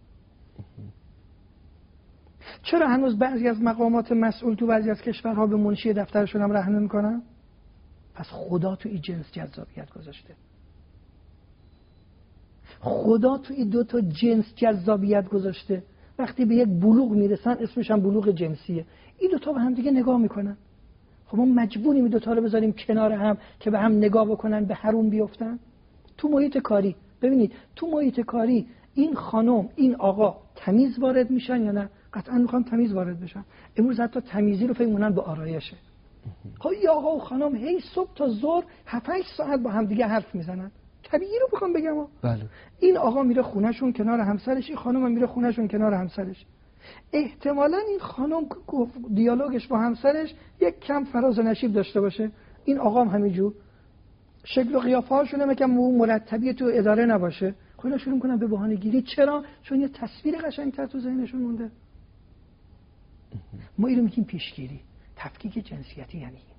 چرا هنوز بعضی از مقامات مسئول تو بعضی از کشورها به منشی دفترشون هم رحم نمیکنن؟ پس خدا تو این جنس جذابیت گذاشته. خدا تو این دو تا جنس جذابیت گذاشته. وقتی به یک بلوغ میرسن اسمش هم بلوغ جنسیه. این دو تا به هم دیگه نگاه میکنن. خب ما مجبوریم این دو تا رو بذاریم کنار هم که به هم نگاه بکنن، به حروم بیفتن. تو محیط کاری ببینید، تو محیط کاری این خانم این آقا تمیز وارد میشن یا نه؟ قطعا میخوان تمیز وارد بشن. امروز حتی تمیزی رو فکر میکنن به آرایشه. خب این آقا و خانم هی صبح تا ظهر هفت هشت ساعت با هم دیگه حرف میزنن. طبیعی رو بخوام بگم. بله. این آقا میره خونهشون کنار همسرش، این خانم میره خونهشون کنار همسرش. احتمالاً این خانم دیالوگش با همسرش یک کم فراز و نشیب داشته باشه، این آقا هم همینجور شکل و قیافه هاشون هم یکم مرتبی تو اداره نباشه. خب اینا شروع میکنن به بهانه گیری. چرا؟ چون یه تصویر قشنگ‌تر تو ذهنشون مونده. ما اینو میگیم پیشگیری. تفکیک جنسیتی یعنی این.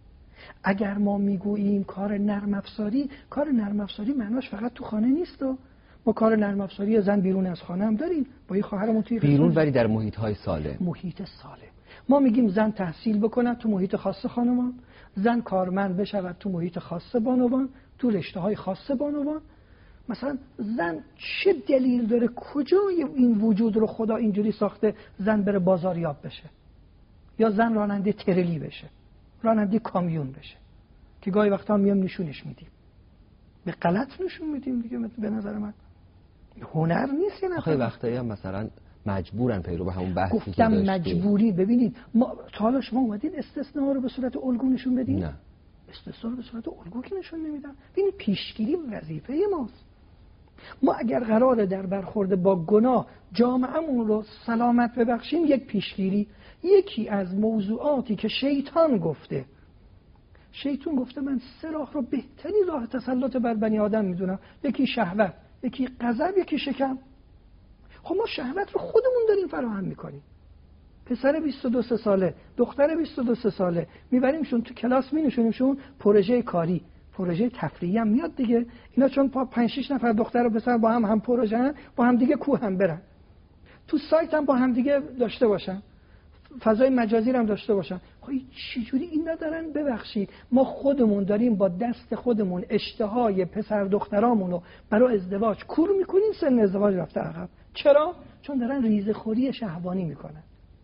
اگر ما میگوییم کار نرم افزاری، کار نرم افزاری معناش فقط تو خانه نیست. و ما کار نرم افزاری زن بیرون از خانه هم داریم، با این خواهرمون توی بیرون ولی در محیط های سالم. محیط سالم. ما میگیم زن تحصیل بکند تو محیط خاص خانمان، زن کارمند بشود تو محیط خاص بانوان، تو رشته های خاص بانوان. مثلا زن چه دلیل داره، کجای این وجود رو خدا اینجوری ساخته زن بره بازاریاب بشه، یا زن راننده ترلی بشه، راننده کامیون بشه، که گاهی وقتا میام نشونش میدیم، به غلط نشون میدیم دیگه. به نظر من هنر نیست. یه خیلی وقتایی هم مثلا مجبورن پیرو به همون بحثی که گفتم داشتیم. مجبوری. ببینید ما تا حالا شما اومدین استثناء رو به صورت الگو نشون بدین؟ نه، استثناء رو به صورت الگو که نشون نمیدم. ببینید پیشگیری وظیفه ماست. ما اگر قراره در برخورد با گناه جامعهمون رو سلامت ببخشیم، یک پیشگیری، یکی از موضوعاتی که شیطان گفته، شیطان گفته من سه راه رو بهترین راه تسلط بر بنی آدم میدونم، یکی شهوت، یکی غضب، یکی شکم. خب ما شهوت رو خودمون داریم فراهم میکنیم. پسر بیست و دو ساله، دختر بیست و دو ساله میبریمشون تو کلاس، مینشونیمشون پروژه کاری، پروژه تفریحی هم میاد دیگه. اینا چون پنج شش نفر دختر و پسر با هم هم پروژه هم، با هم دیگه کوه هم برن، تو سایت هم با هم دیگه داشته باشن، فضای مجازی هم داشته باشن. خب چجوری اینا دارن؟ ببخشید ما خودمون داریم با دست خودمون اشتهای پسر دخترامون رو برای ازدواج کور میکنیم، سن ازدواج رفته عقب. چرا؟ چون دارن ریزخوری شهوانی میکنن.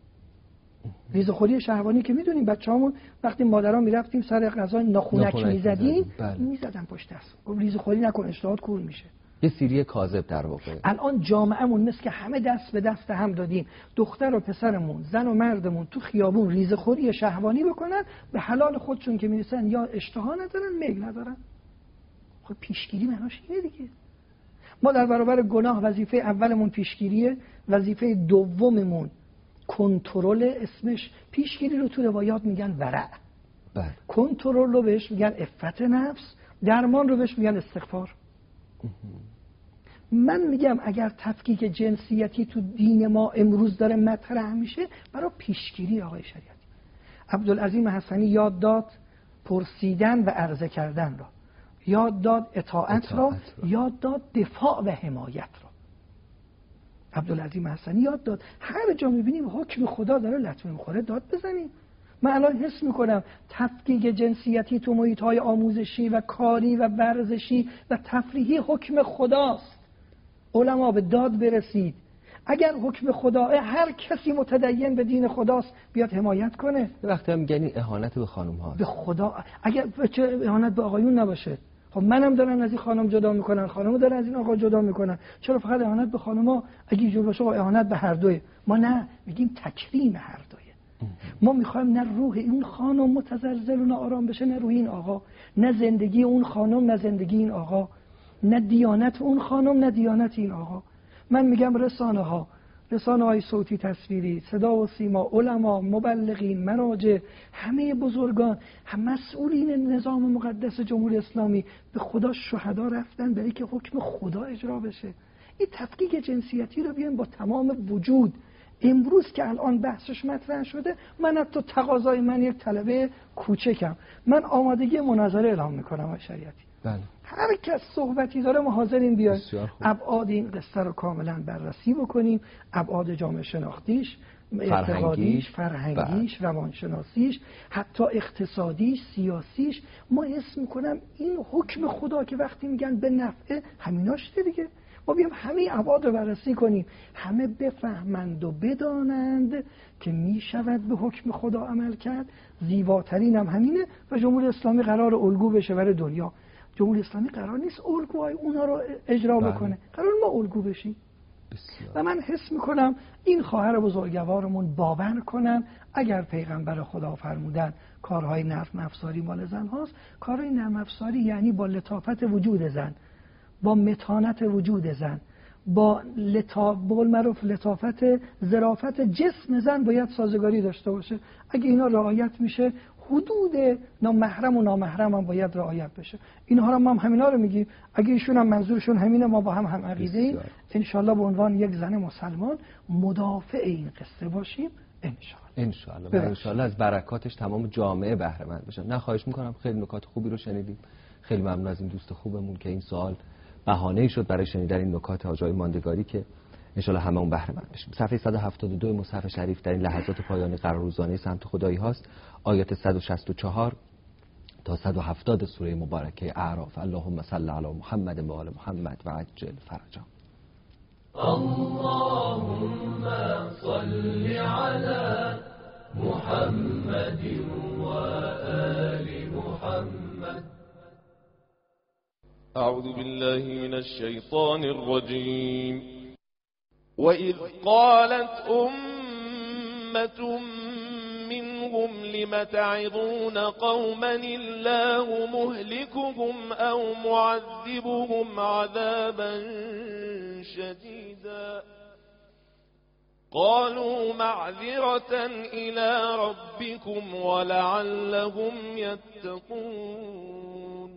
ریزخوری شهوانی که میدونیم بچه‌هامون وقتی مادرها میرفتیم سر غذا ناخونک میزدیم، میزدن پشت دست. گفت ریزخوری نکن اشتهات کور میشه. یه سیری کاذب در واقع. الان جامعهمون مثل که همه دست به دست هم دادیم، دختر و پسرمون، زن و مردمون تو خیابون ریزخوری شهوانی بکنن، به حلال خودشون که میرسن یا اشتها ندارن، میل ندارن. خب پیشگیری معناش اینه دیگه. ما در برابر گناه وظیفه اولمون پیشگیریه، وظیفه دوممون کنترل. اسمش پیشگیری رو تو روایات میگن ورع، بله. کنترل رو بهش میگن عفت نفس، درمان رو بهش میگن استغفار. من میگم اگر تفکیک جنسیتی تو دین ما امروز داره مطرح میشه، برای پیشگیری آقای شریعتی. عبدالعظیم حسنی یاد داد پرسیدن و عرضه کردن را، یاد داد اطاعت, اطاعت را. را یاد داد دفاع و حمایت را. عبدالعظیم حسنی یاد داد هر جا میبینیم حکم خدا داره لطمه میخوره داد بزنیم. من الان حس میکنم تفکیک جنسیتی تو محیط‌های آموزشی و کاری و ورزشی و تفریحی حکم خداست. علما به داد برسید. اگر حکم خدا، هر کسی متدین به دین خداست بیاد حمایت کنه. وقتی هم میگن اهانت به خانم هاست. به خدا اگر چه اهانت به آقایون نباشه. خب منم دارن از این خانم جدا میکنن، خانمو دارن از این آقا جدا میکنن. چرا فقط اهانت به خانم‌ها؟ اگه اینجور باشه اهانت به هر دوی. ما نه، میگیم تکریم هر دوی. ما میخوایم نه روح اون خانم متزلزل و ناآرام بشه، نه روح این آقا، نه زندگی اون خانم نه زندگی این آقا، نه دیانت اون خانم نه دیانت این آقا. من میگم رسانه ها، رسانه های صوتی تصویری، صدا و سیما، علما، مبلغین، مراجع، همه بزرگان، هم مسئولین نظام مقدس جمهوری اسلامی به خدا شهدا رفتن برای که حکم خدا اجرا بشه. این تفکیک جنسیتی رو بیان با تمام وجود. امروز که الان بحثش مطرح شده، من حتی تقاضای من یک طلبه کوچکم، من آمادگی مناظره اعلام میکنم آقای شریعتی. بله. هر کس صحبتی داره ما حاضریم بیایم ابعاد این قصه رو کاملا بررسی بکنیم، ابعاد جامعه شناختیش، اعتقادیش، فرهنگیش، روانشناسیش، حتی اقتصادیش، سیاسیش. ما حس میکنم این حکم خدا که وقتی میگن به نفع همیناش دیگه، ما بیام همه ابعاد رو بررسی کنیم، همه بفهمند و بدانند که میشود به حکم خدا عمل کرد. زیباترین هم همینه و جمهوری اسلامی قرار الگو بشه برای دنیا. جمهوری اسلامی قرار نیست الگوهای اونا رو اجرا بکنه، قرار ما الگو بشیم. بسیار. و من حس میکنم این خواهر بزرگوارمون باور کنن اگر پیغمبر خدا فرمودن کارهای نرم افزاری مال زن هاست، کارهای نرم افزاری یعنی با لطافت وجود زن، با متانت وجود زن، با لطاف بول معروف لطافت ظرافت جسم زن باید سازگاری داشته باشه. اگه اینا رعایت میشه، حدود نامحرم و نامحرم هم باید رعایت بشه. اینها رو ما هم همینا رو میگیم. اگه ایشون هم منظورشون همینه، ما با هم هم عقیده ایم، ان شاءالله به عنوان یک زن مسلمان مدافع این قصه باشیم، انشاءالله انشاءالله و انشاءالله از برکاتش تمام جامعه بهره مند بشن. نه خواهش میکنم، خیلی نکات خوبی رو شنیدیم. خیلی ممنون از این دوست خوبمون که این سوال بهانه‌ای شد برای شنیدن این نکات حاج آقای ماندگاری که انشاءالله هممون بهره مند بشیم. صفحه صد و هفتاد و دو مصحف شریف در این لحظات پایانی قرار روزانه سمت خدایی هاست. آیات صد و شصت و چهار تا صد و هفتاد سوره مبارکه اعراف. اللهم صل علی محمد و آل محمد و عجل فرجا. اللهم صل على محمد و آل محمد. أعوذ بالله من الشيطان الرجيم. وإذ قالت أمة منهم لم تعظون قوما الله مهلكهم أو معذبهم عذابا شديدا قالوا معذرة إلى ربكم ولعلهم يتقون.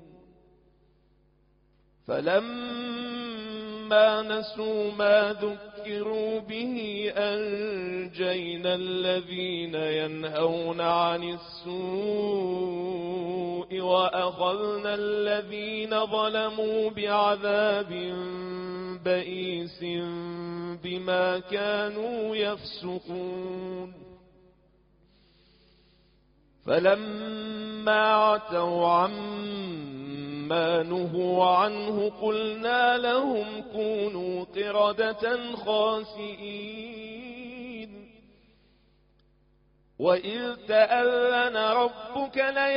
فلما نسوا ما ذكروا به أنجينا الذين ينهون عن السوء وأخذنا الذين ظلموا بعذاب بئيس بما كانوا يفسقون. فلما عتوا عما نهوا عنه قلنا لهم كونوا قردة خاسئين. وإذ تأذن ربك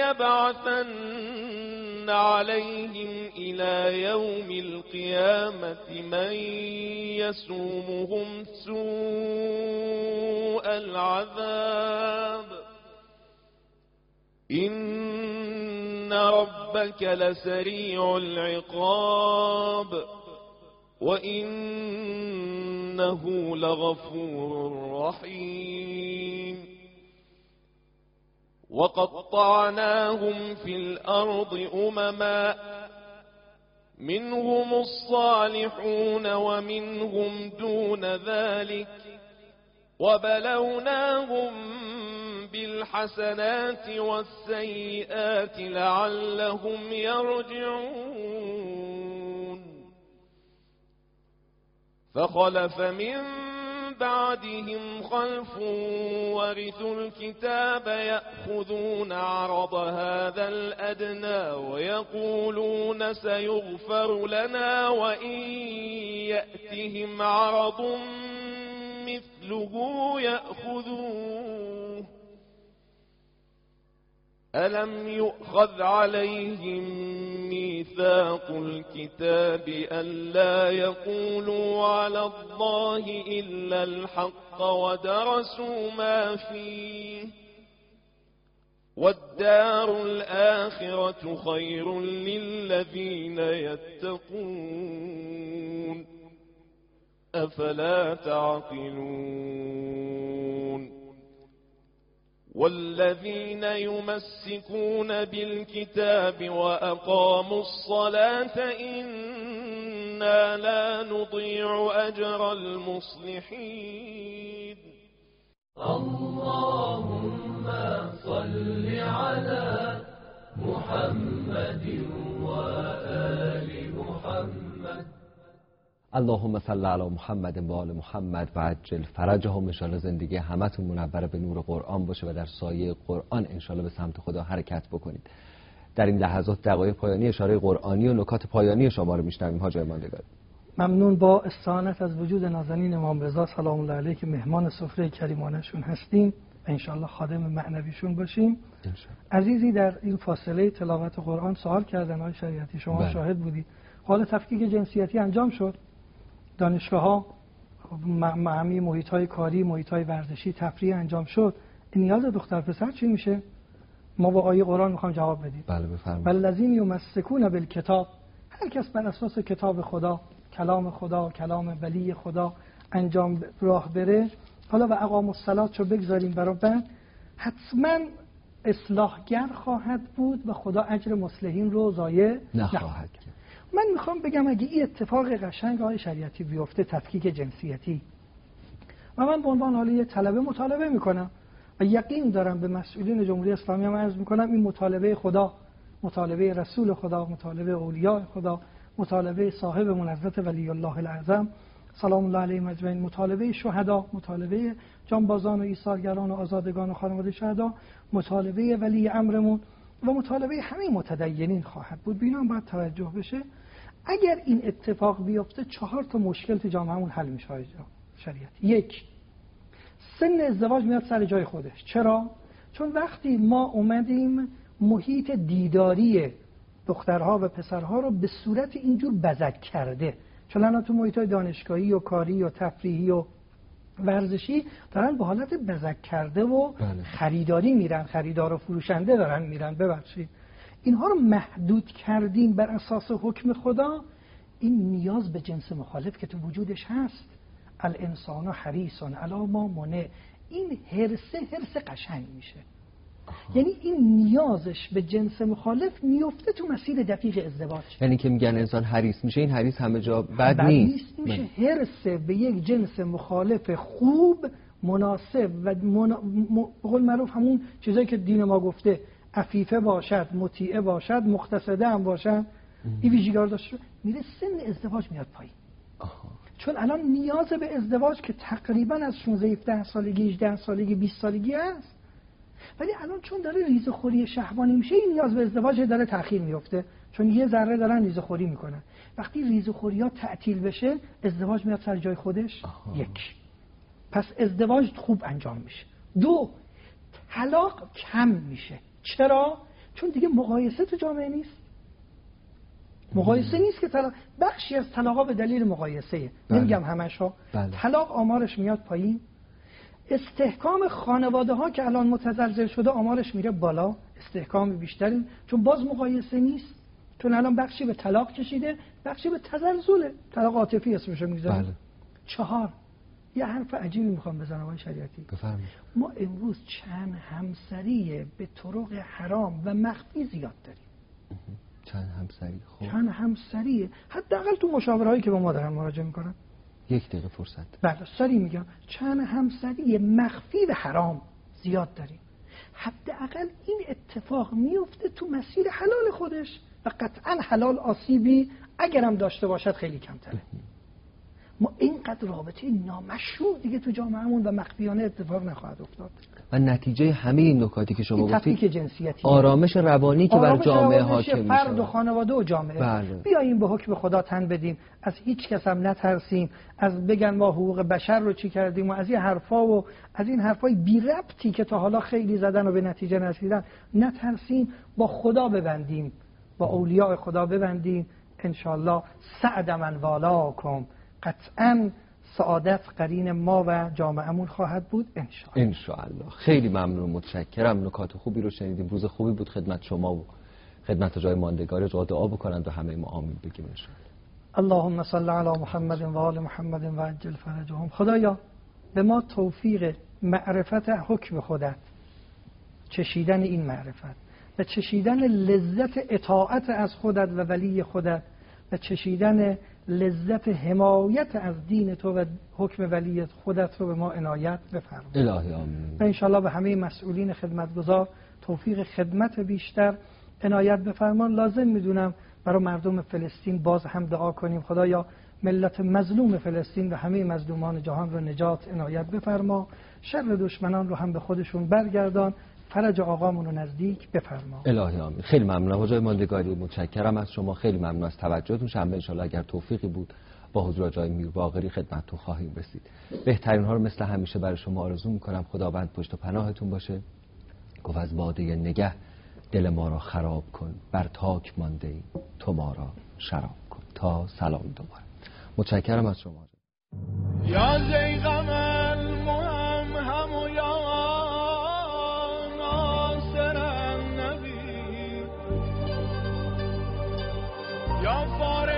ليبعثن عليهم إلى يوم القيامة من يسومهم سوء العذاب إن ربك لسريع العقاب وإنه لغفور رحيم. وقطعناهم في الأرض أمما منهم الصالحون ومنهم دون ذلك وبلوناهم بالحسنات والسيئات لعلهم يرجعون. فخلف من بعدهم خلف ورثوا الكتاب يأخذون عرض هذا الأدنى ويقولون سيغفر لنا وإن يأتهم عرض مثله يأخذوه. ألم يؤخذ عليهم ميثاق الكتاب ألا يقولوا على الله إلا الحق ودرسوا ما فيه والدار الآخرة خير للذين يتقون أفلا تعقلون. والذين يمسكون بالكتاب وأقاموا الصلاة إنا لا نضيع أجر المصلحين. اللهم صل على محمد وآل محمد. اللهم صل علی محمد و آل محمد و عجل فرجهم. ان شاءالله زندگی همتون منور به نور قرآن باشه و در سایه قرآن ان شاءالله به سمت خدا حرکت بکنید. در این لحظات دقایق پایانی اشاره قرآنی و نکات پایانی شما رو میشنویم حاج آقای ماندگاری. ممنون. با استعانت از وجود نازنین امام رضا سلام الله علیه که مهمان سفره کریمانشون هستیم و ان شاءالله خادم معنویشون باشیم. عزیزی در این فاصله تلاوت قرآن سوال کردن های شریعتی، شما بله. شاهد بودی. حالا تفکیک جنسیتی انجام شد. دانشگاه ها معمی محیط های کاری، محیط های ورزشی، تفریح انجام شد. این نیاز دختر پسر چی میشه؟ ما با آیه قرآن میخوام جواب بدیم. بله بفرمایید. والذین یمسکون بالکتاب، هر کس بر اساس کتاب خدا، کلام خدا، کلام ولی خدا انجام راه بره. حالا و اقام الصلاة چو بگذاریم برای بعد، حتما اصلاحگر خواهد بود و خدا اجر مصلحین رو ضایع نخواهد کرد. من میخوام بگم اگه این اتفاق قشنگ های شریعتی بیفته، تفکیک جنسیتی، و من به عنوان حالی یه طلبه مطالبه میکنم و یقین دارم به مسئولین جمهوری اسلامی هم عرض میکنم این مطالبه خدا، مطالبه رسول خدا، مطالبه اولیاء خدا، مطالبه صاحبمون حضرت ولی الله الاعظم سلام الله علیهم اجمعین، مطالبه شهدا، مطالبه جانبازان و ایثارگران و آزادگان و خانواده شهدا، مطالبه ولی امرمون و مطالبه همه متدینین خواهد بود. به اینا باید توجه بشه. اگر این اتفاق بیفته چهار تا مشکل تو جامعهمون حل میشه. شریعت یک، سن ازدواج میاد سر جای خودش. چرا؟ چون وقتی ما اومدیم محیط دیداری دخترها و پسرها رو به صورت اینجور بزک کرده، چون الان تو محیط‌های دانشگاهی و کاری و تفریحی و ورزشی دارن به حالت بزک کرده و بله. خریداری میرن، خریدار و فروشنده دارن میرن. ببخشید اینها رو محدود کردیم بر اساس حکم خدا. این نیاز به جنس مخالف که تو وجودش هست، الانسان حریص علی ما منع، این حرص حرص قشنگ میشه. یعنی این نیازش به جنس مخالف میفته تو مسیر دقیق ازدواج. یعنی که میگن انسان حریص میشه، این حریص همه جا بد نیست، میشه حرص به یک جنس مخالف خوب، مناسب و من... م... قول معروف همون چیزایی که دین ما گفته، عفیفه باشد، مطیعه باشد، مقتصده هم باشد، این ویژگی‌ها داشته، میره سن ازدواج میاد پایین. آها. چون الان نیاز به ازدواج که تقریبا از شانزده هفده سالگی، هجده سالگی، بیست سالگی است، ولی الان چون داره ریزه‌خوری شهوانی میشه، این نیاز به ازدواج داره تأخیر میفته، چون یه ذره دارن ریزه‌خوری میکنن. وقتی ریزه‌خوری‌ها تعطیل بشه، ازدواج میاد سر جای خودش. آها. یک، پس ازدواج خوب انجام میشه. دو، طلاق کم میشه. چرا؟ چون دیگه مقایسه تو جامعه نیست. مقایسه نیست که طلاق، بخشی از طلاق‌ها به دلیل مقایسه، نمیگم همش‌ها. بله. طلاق آمارش میاد پایین. استحکام خانواده ها که الان متزلزل شده آمارش میره بالا، استحکام بیشتری، چون باز مقایسه نیست، چون الان بخشی به طلاق کشیده، بخشی به تزلزله، طلاق عاطفی اسمشو میذارن. بله. چهار، یه حرف عجیبی میخوام بزنم آقای شریعتی. بفرمایید. ما امروز چند همسری به طرق حرام و مخفی زیاد داریم. چند همسری؟ خب چند همسری حداقل تو مشاورهایی که با ما دارن مراجعه میکنن. یک دقیقه فرصت. بله سری میگم، چند همسری مخفی و حرام زیاد داریم. حداقل این اتفاق میفته تو مسیر حلال خودش و قطعا حلال آسیبی اگرم داشته باشد خیلی کمتره. ما اینقدر رابطه نامشروع دیگه تو جامعهمون و مخفیانه اتفاق نخواهد افتاد. و نتیجه همه این نکاتی که شما گفتید جنسیتی، آرامش روانی که بر جامعه حاکم میشه، فرد و خانواده و جامعه. بله. بیاییم به حکم خدا تن بدیم، از هیچ کس هم نترسیم، از بگن ما حقوق بشر رو چی کردیم و از این حرفا و از این حرفای بی ربطی که تا حالا خیلی زدن و به نتیجه نرسیدن نترسیم، با خدا ببندیم، با اولیاء خدا ببندیم. ان شاء الله سعد من والاکم، قطعاً سعادت قرین ما و جامعهمون خواهد بود ان شاء الله. ان شاء الله. خیلی ممنون، متشکرم. نکات خوبی رو شنیدیم. روز خوبی بود خدمت شما و خدمت جای ماندگار. جا دعا بکنند و همه ما آمین بگیم ان شاء الله. اللهم صل علی محمد و آل محمد و عجل فرجهم. خدایا به ما توفیق معرفت حکم خودت، چشیدن این معرفت و چشیدن لذت اطاعت از خودت و ولی خودت و چشیدن لذت حمایت از دین تو و حکم ولی خودت رو به ما عنایت بفرما. الهی آمین. و انشاءالله به همه مسئولین خدمتگزار توفیق خدمت بیشتر عنایت بفرما. لازم میدونم برای مردم فلسطین باز هم دعا کنیم. خدایا ملت مظلوم فلسطین و همه مظلومان جهان رو نجات عنایت بفرما. شر دشمنان رو هم به خودشون برگردان. فرج آقامون رو نزدیک بفرما. الهی آمین. خیلی ممنونم حضور ماندگاری، متشکرم از شما. خیلی ممنون از توجهتون. شنبه ان شاءالله اگر توفیقی بود با حضور جای میر باقری خدمتتون خواهیم رسید. بهترین ها رو مثل همیشه برای شما آرزو میکنم. خداوند پشت و پناهتون باشه. گفت از باده نگه دل ما را خراب کن، بر تاک مانده ای تو ما را شراب کن. تا سلام دوباره. متشکرم از شما. یا زیغم المهم و یا ناصر النبی یا فارغ